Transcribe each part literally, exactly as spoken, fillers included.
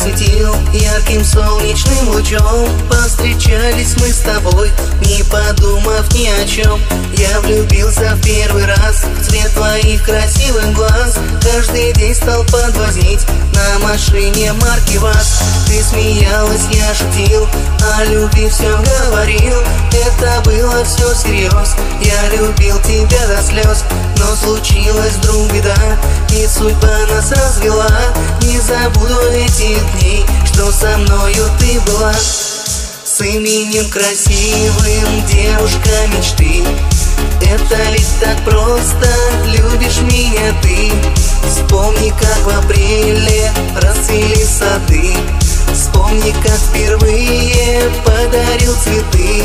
осветил ярким солнечным лучом. Повстречались мы с тобой, не подумав ни о чем. Я влюбился в первый раз в цвет твоих красивых глаз. Каждый день стал подвозить на машине марки ВАЗ. Ты смеялась, я шутил, о любви все говорил. Это было все всерьез, я любил тебя до слез. Но случилась вдруг беда, и судьба нас развела. Не забуду этих дней, что со мною ты была. С именем красивым, девушка мечты. Это ведь так просто, любишь меня ты. Вспомни, как в апреле расцвели сады. Вспомни, как впервые подарил цветы.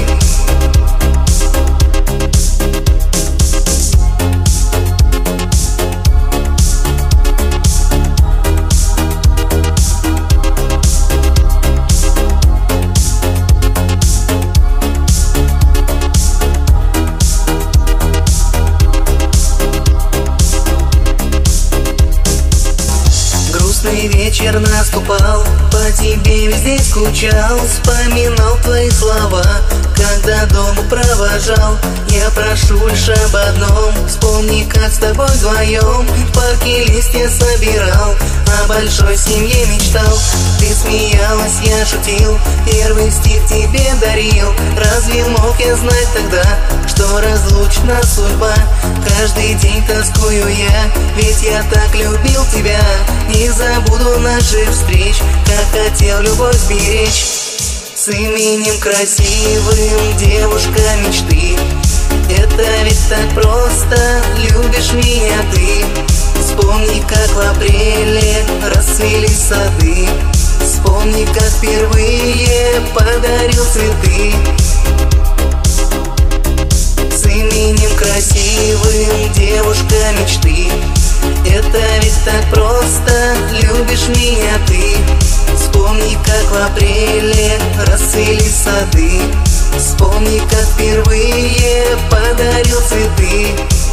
Грустный вечер наступал, по тебе везде скучал. Вспоминал твои слова, когда дома провожал. Я прошу лишь об одном, вспомни, как с тобой вдвоем в парке листья собирал, о большой семье мечтал. Ты смеялась, я шутил, первый стих тебе дарил. Разве мог я знать тогда, что разлучна судьба? Каждый день тоскую я, ведь я так любил тебя. Не забуду наших встреч, как хотел любовь беречь. С именем красивым, девушка мечты. Это ведь так просто, любишь меня ты. Вспомни, как в апреле расцвели сады. Вспомни, как впервые подарил цветы. С именем красивым, девушка мечты. Это ведь так просто, любишь меня ты. Вспомни, как в апреле расцвели сады. Вспомни, как впервые подарил цветы.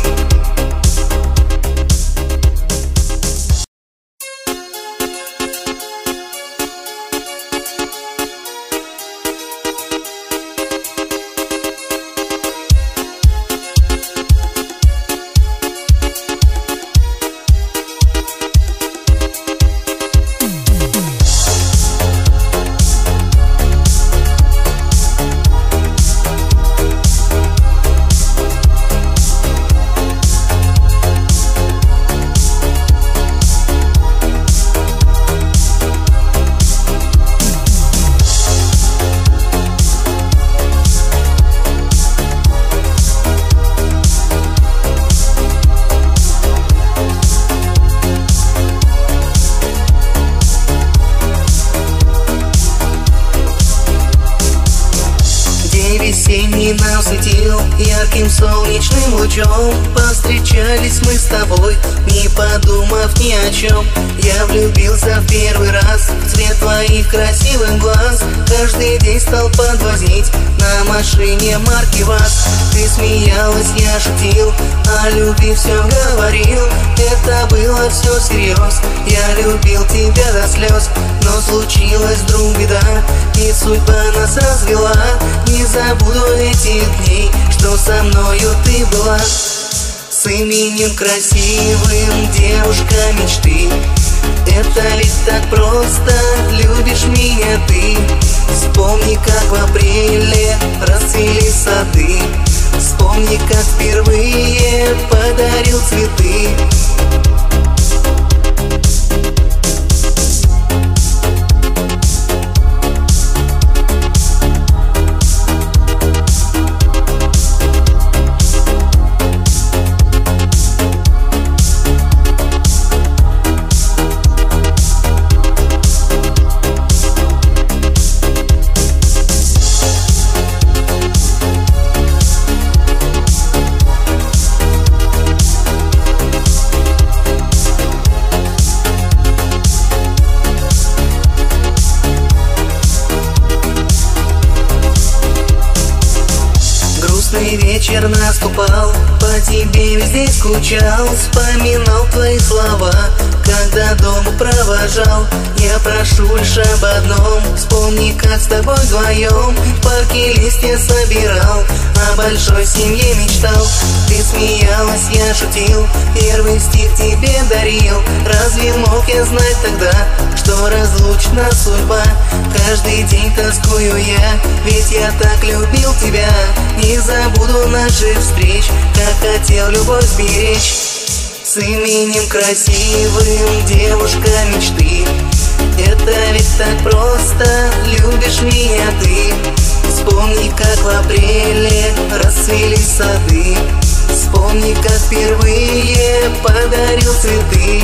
Весенний нам светил ярким солнечным лучом. Повстречались мы с тобой, не подумав ни о чем. Я влюбился в первый раз в цвет твоих красивых глаз. Каждый день стал подвозить на машине марки ВАЗ. Ты смеялась, я шутил, о любви все говорил. Это было все всерьез, я любил тебя до слез. Но случилась вдруг беда, и судьба нас развела. Не забуду этих дней, что со мною ты была. С именем красивым, девушка мечты. Это ведь так просто, любишь меня ты. Вспомни, как в апреле расцвели сады. Вспомни, как впервые подарил цветы. Грустный вечер наступал, по По тебе везде скучал, вспоминал твои слова, когда дома провожал. Я прошу лишь об одном: вспомни, как с тобой вдвоем в парке листья собирал, о большой семье мечтал. Ты смеялась, я шутил, первый стих тебе дарил. Разве мог я знать тогда, что разлучит нас судьба? Каждый день тоскую я, ведь я так любил тебя. Не забуду наших встреч, как хотел любовь сберечь. С именем красивым, девушка мечты. Это ведь так просто, любишь меня ты. Вспомни, как в апреле расцвели сады. Вспомни, как впервые подарил цветы.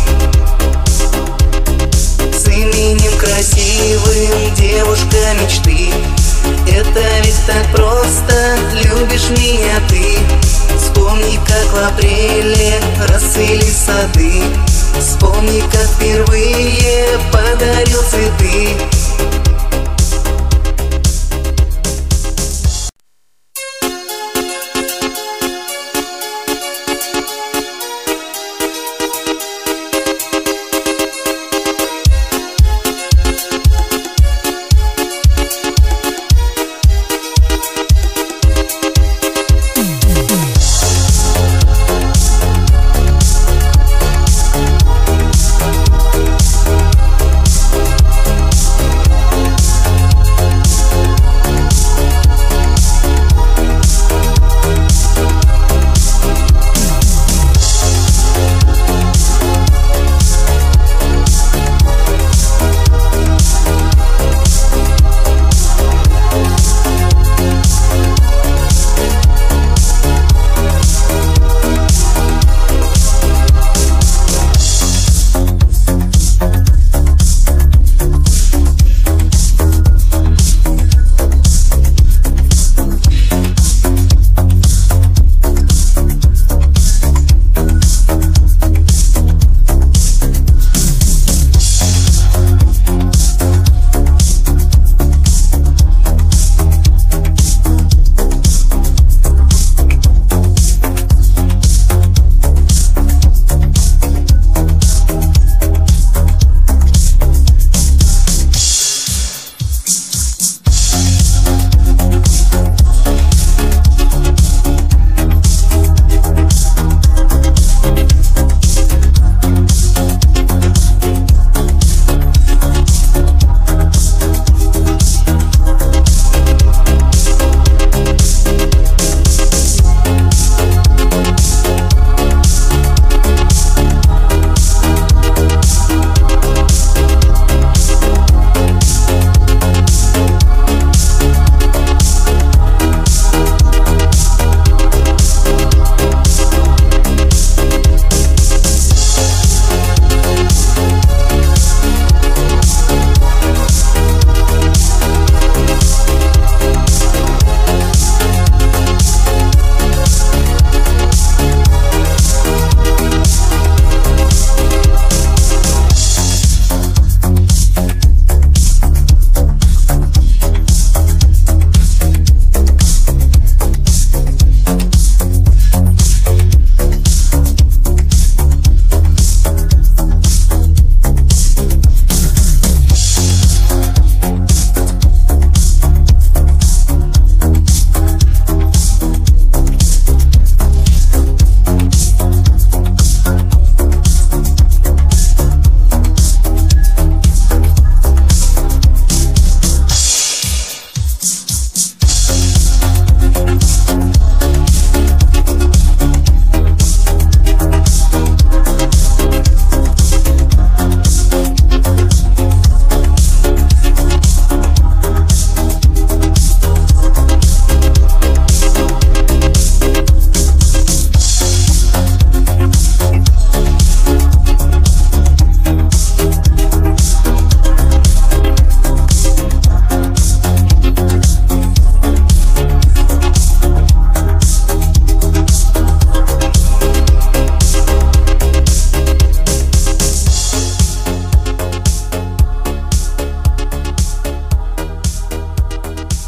С именем красивым, девушка мечты. Это ведь так просто, любишь меня ты. Вспомни, как в апреле расцвели сады. Вспомни, как впервые подарил цветы.